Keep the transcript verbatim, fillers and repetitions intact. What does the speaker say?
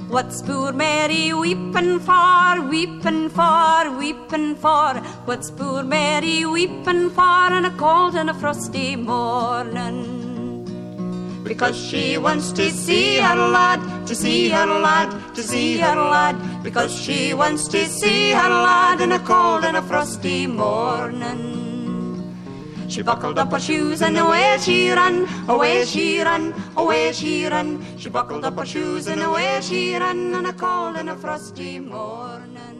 What's poor Mary weeping for, weeping for, weeping for? What's poor Mary weeping for on a cold and a frosty morning? Because she wants to see her lad, to see her lad, to see her lad. Because she wants to see her lad in a cold and a frosty morning. She buckled up her shoes and away she ran, away she ran, away she ran. She buckled up her shoes and away she ran on a cold and a frosty morning.